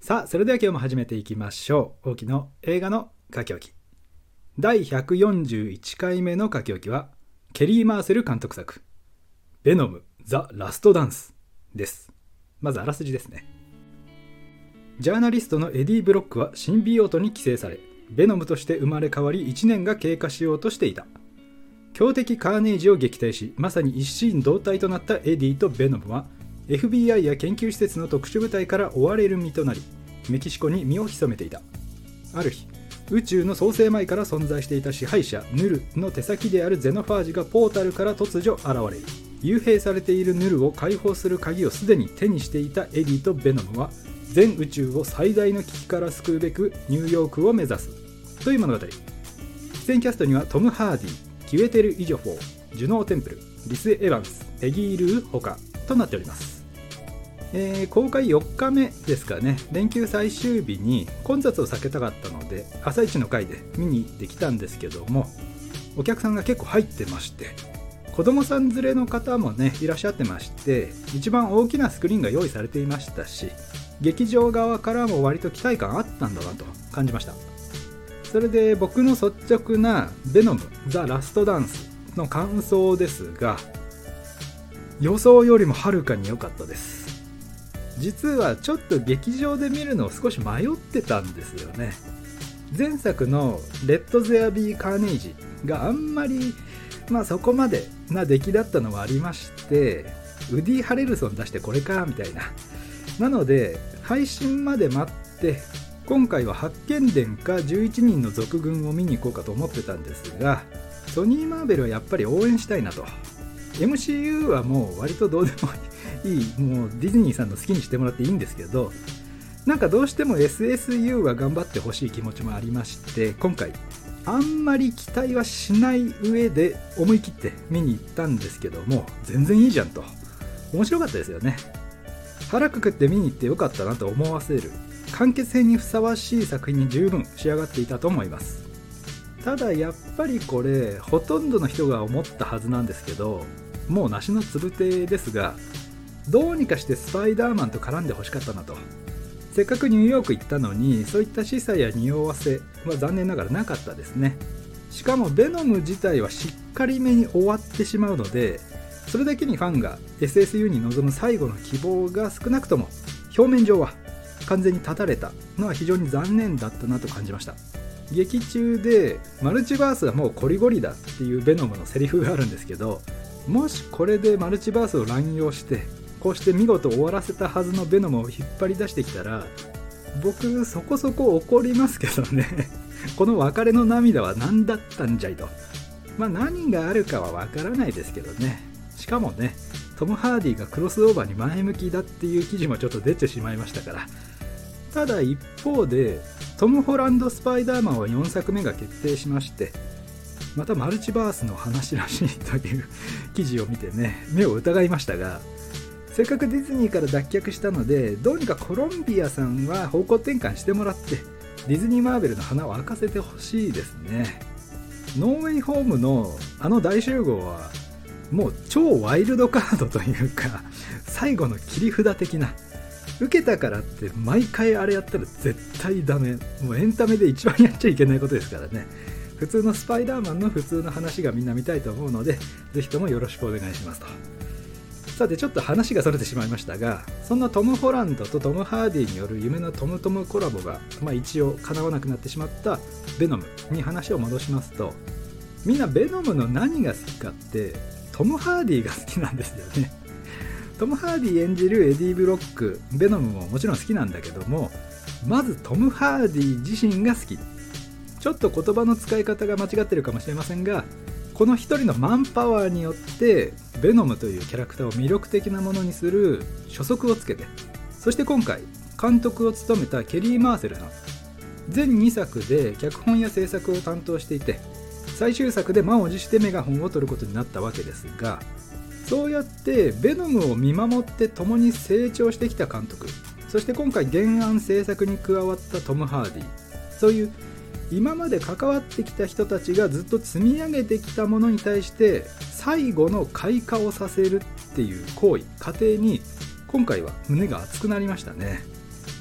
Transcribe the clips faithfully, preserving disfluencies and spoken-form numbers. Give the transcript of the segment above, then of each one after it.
さあ、それでは今日も始めていきましょう。大木の映画の書き置き。だいひゃくよんじゅういちかいめの書き置きは、ケリー・マーセル監督作、ベノム・ザ・ラストダンスです。まずあらすじですね。ジャーナリストのエディ・ブロックはシンビオートに寄生され、ベノムとして生まれ変わりいちねんが経過しようとしていた。強敵カーネージを撃退し、まさに一心同体となったエディとベノムは、エフビーアイ や研究施設の特殊部隊から追われる身となり、メキシコに身を潜めていた。ある日、宇宙の創生前から存在していた支配者ヌルの手先であるゼノファージがポータルから突如現れる。幽閉されているヌルを解放する鍵をすでに手にしていたエディとベノムは、全宇宙を最大の危機から救うべくニューヨークを目指すという物語。出演キャストにはトム・ハーディ、キュエテル・イジョフォー、ジュノー・テンプル、リス・エヴァンス、ペギー・ルー他となっております。えー、公開よっかめですかね。連休最終日に混雑を避けたかったので朝一の回で見に行ってきたんですけども、お客さんが結構入ってまして、子供さん連れの方もねいらっしゃってまして、一番大きなスクリーンが用意されていましたし、劇場側からも割と期待感あったんだなと感じました。それで僕の率直なベノム・ザ・ラストダンスの感想ですが、予想よりもはるかに良かったです。実はちょっと劇場で見るのを少し迷ってたんですよね。前作のレッド・ゼア・ビー・カーネイジがあんまりまあそこまでな出来だったのはありまして、ウディ・ハレルソン出してこれかみたいな。なので配信まで待って今回は発見伝かじゅういちにんの続軍を見に行こうかと思ってたんですが、ソニー・マーベルはやっぱり応援したいなと。 エムシーユー はもう割とどうでもいい、もうディズニーさんの好きにしてもらっていいんですけど、なんかどうしても エスエスユー は頑張ってほしい気持ちもありまして、今回あんまり期待はしない上で思い切って見に行ったんですけども、全然いいじゃんと。面白かったですよね。腹くくって見に行ってよかったなと思わせる完結編にふさわしい作品に十分仕上がっていたと思います。ただやっぱりこれほとんどの人が思ったはずなんですけど、もう梨のつぶてですが、どうにかしてスパイダーマンと絡んでほしかったなと。せっかくニューヨーク行ったのにそういった示唆や匂わせは残念ながらなかったですね。しかもベノム自体はしっかりめに終わってしまうので、それだけにファンが エスエスユー に望む最後の希望が少なくとも表面上は完全に断たれたのは非常に残念だったなと感じました。劇中でマルチバースはもうコリゴリだっていうベノムのセリフがあるんですけど、もしこれでマルチバースを乱用してこうして見事終わらせたはずのベノムを引っ張り出してきたら、僕そこそこ怒りますけどねこの別れの涙は何だったんじゃいと。まあ何があるかはわからないですけどね。しかもね、トム・ハーディがクロスオーバーに前向きだっていう記事もちょっと出てしまいましたから。ただ一方でトム・ホランド・スパイダーマンはよんさくめが決定しまして、またマルチバースの話らしいという記事を見てね、目を疑いましたが、せっかくディズニーから脱却したので、どうにかコロンビアさんは方向転換してもらってディズニーマーベルの花を開かせてほしいですね。ノーウェイホームのあの大集合はもう超ワイルドカードというか、最後の切り札的な、受けたからって毎回あれやったら絶対ダメ。もうエンタメで一番やっちゃいけないことですからね。普通のスパイダーマンの普通の話がみんな見たいと思うので、ぜひともよろしくお願いしますと。さてちょっと話がそれてしまいましたが、そんなトム・ホランドとトム・ハーディによる夢のトムトムコラボが、まあ、一応叶わなくなってしまったベノムに話を戻しますと、みんなベノムの何が好きかってトム・ハーディが好きなんですよね。トム・ハーディ演じるエディ・ブロック、ベノムももちろん好きなんだけども、まずトム・ハーディ自身が好き。ちょっと言葉の使い方が間違ってるかもしれませんが、この一人のマンパワーによってベノムというキャラクターを魅力的なものにする初速をつけて、そして今回監督を務めたケリー・マーセルさん、全にさくで脚本や制作を担当していて、最終作で満を持してメガホンを取ることになったわけですが、そうやってベノムを見守って共に成長してきた監督、そして今回原案制作に加わったトム・ハーディ、そういう今まで関わってきた人たちがずっと積み上げてきたものに対して最後の開花をさせるっていう行為、過程に今回は胸が熱くなりましたね。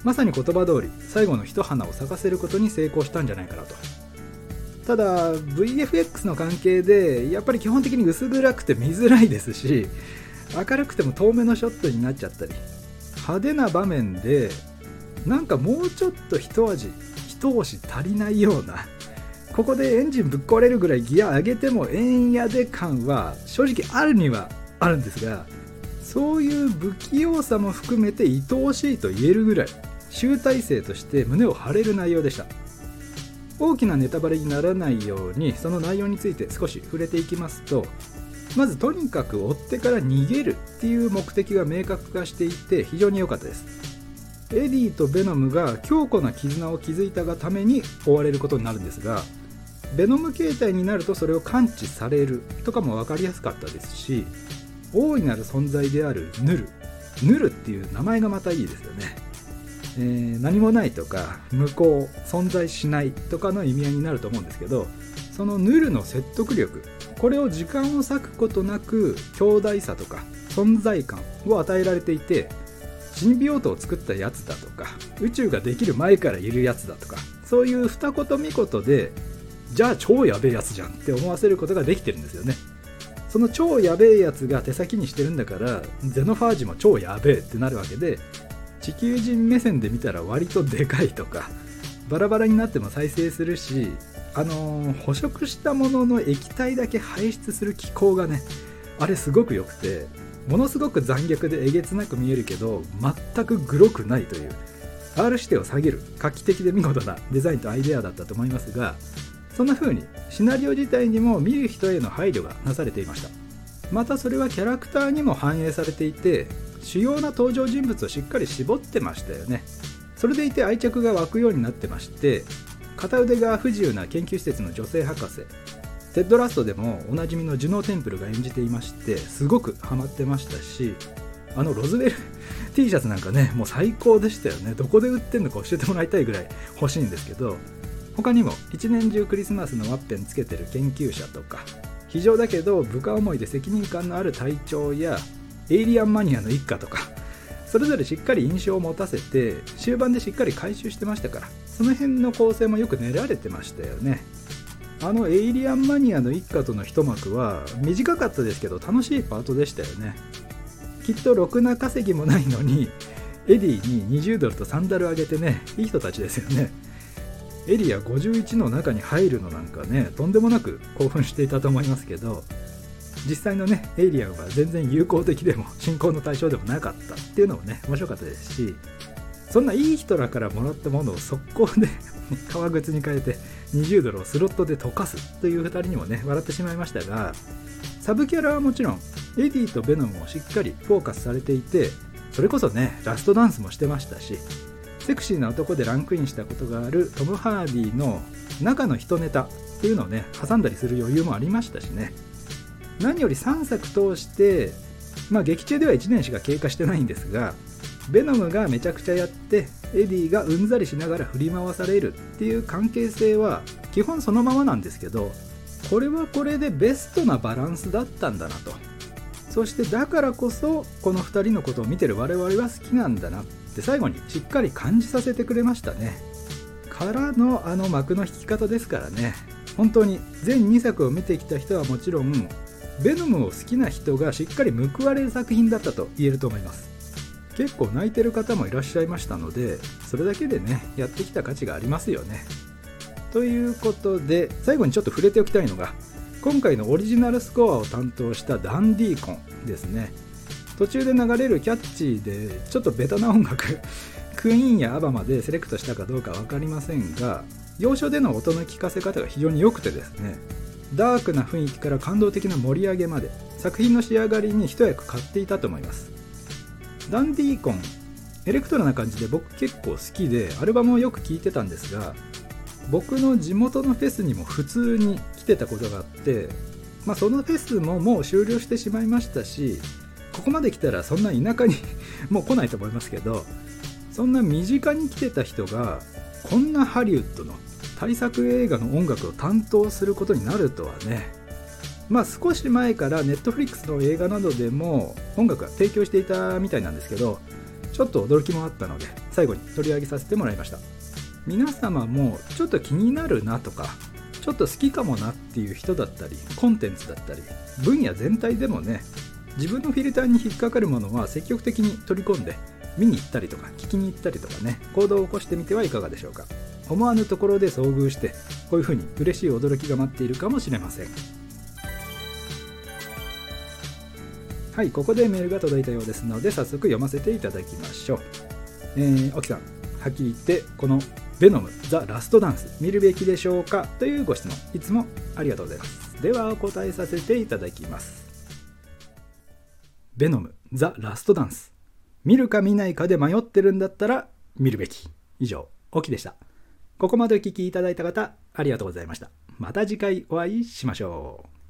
まさに言葉通り最後の一花を咲かせることに成功したんじゃないかなと。ただ ブイエフエックス の関係でやっぱり基本的に薄暗くて見づらいですし、明るくても遠目のショットになっちゃったり、派手な場面でなんかもうちょっと一味一押し足りないような、ここでエンジンぶっ壊れるぐらいギア上げてもええんやで感は正直あるにはあるんですが、そういう不器用さも含めて愛おしいと言えるぐらい集大成として胸を張れる内容でした。大きなネタバレにならないようにその内容について少し触れていきますと、まずとにかく追ってから逃げるっていう目的が明確化していて非常に良かったです。エディとベノムが強固な絆を築いたがために追われることになるんですが、ベノム形態になるとそれを感知されるとかも分かりやすかったですし、大いなる存在であるヌルヌルっていう名前がまたいいですよね。えー、何もないとか無効、存在しないとかの意味合いになると思うんですけど、そのヌルの説得力、これを時間を割くことなく強大さとか存在感を与えられていて、シンビオートを作ったやつだとか宇宙ができる前からいるやつだとか、そういう二言三言でじゃあ超やべえやつじゃんって思わせることができてるんですよね。その超やべえやつが手先にしてるんだから、ゼノファージも超やべえってなるわけで、地球人目線で見たら割とでかいとか、バラバラになっても再生するし、あのー、捕食したものの液体だけ排出する機構がね、あれすごく良くて、ものすごく残虐でえげつなく見えるけど全くグロくないという アール 指定を下げる画期的で見事なデザインとアイデアだったと思いますが、そんな風にシナリオ自体にも見る人への配慮がなされていました。またそれはキャラクターにも反映されていて、主要な登場人物をしっかり絞ってましたよね。それでいて愛着が湧くようになってまして、片腕が不自由な研究施設の女性博士テッドラストでもおなじみのジュノーテンプルが演じていまして、すごくハマってましたし、あのロズウェルT シャツなんかね、もう最高でしたよね。どこで売ってんのか教えてもらいたいぐらい欲しいんですけど、他にも一年中クリスマスのワッペンつけてる研究者とか、非常だけど部下思いで責任感のある隊長やエイリアンマニアの一家とか、それぞれしっかり印象を持たせて終盤でしっかり回収してましたから、その辺の構成もよく練られてましたよね。あのエイリアンマニアの一家との一幕は短かったですけど楽しいパートでしたよね。きっとろくな稼ぎもないのにエディににじゅうドルとサンダルあげてね、いい人たちですよね。エリアごじゅういちの中に入るのなんかね、とんでもなく興奮していたと思いますけど、実際のねエイリアンは全然友好的でも信仰の対象でもなかったっていうのもね面白かったですし、そんないい人らからもらったものを速攻で革靴に変えてにじゅうドルをスロットで溶かすというふたりにもね笑ってしまいましたが、サブキャラはもちろんエディとベノムもしっかりフォーカスされていて、それこそねラストダンスもしてましたし、セクシーな男でランクインしたことがあるトム・ハーディの中の一ネタっていうのをね挟んだりする余裕もありましたしね。何よりさんさく通して、まあ劇中ではいちねんしか経過してないんですが、ベノムがめちゃくちゃやってエディがうんざりしながら振り回されるっていう関係性は基本そのままなんですけど、これはこれでベストなバランスだったんだなと。そしてだからこそこのふたりのことを見てる我々は好きなんだなって最後にしっかり感じさせてくれましたね。からのあの幕の引き方ですからね、本当に全にさくを見てきた人はもちろんベノムを好きな人がしっかり報われる作品だったと言えると思います。結構泣いてる方もいらっしゃいましたので、それだけでねやってきた価値がありますよね。ということで最後にちょっと触れておきたいのが、今回のオリジナルスコアを担当したダンディーコンですね。途中で流れるキャッチーでちょっとベタな音楽クイーンやアバまでセレクトしたかどうか分かりませんが、要所での音の聞かせ方が非常に良くてですね、ダークな雰囲気から感動的な盛り上げまで作品の仕上がりに一役買っていたと思います。ダンディーコンエレクトロな感じで僕結構好きでアルバムをよく聴いてたんですが、僕の地元のフェスにも普通に来てたことがあって、まあ、そのフェスももう終了してしまいましたし、ここまで来たらそんな田舎にもう来ないと思いますけど、そんな身近に来てた人がこんなハリウッドの大作映画の音楽を担当することになるとはね。まあ少し前からネットフリックスの映画などでも音楽は提供していたみたいなんですけど、ちょっと驚きもあったので最後に取り上げさせてもらいました。皆様もちょっと気になるなとか、ちょっと好きかもなっていう人だったり、コンテンツだったり、分野全体でもね、自分のフィルターに引っかかるものは積極的に取り込んで見に行ったりとか聞きに行ったりとかね、行動を起こしてみてはいかがでしょうか。思わぬところで遭遇して、こういうふうに嬉しい驚きが待っているかもしれません。はい、ここでメールが届いたようですので、早速読ませていただきましょう。えー、沖さん、はっきり言ってこのベノムザ・ラストダンス見るべきでしょうかというご質問、いつもありがとうございます。ではお答えさせていただきます。ベノムザ・ラストダンス、見るか見ないかで迷ってるんだったら見るべき。以上、沖でした。ここまでお聞きいただいた方、ありがとうございました。また次回お会いしましょう。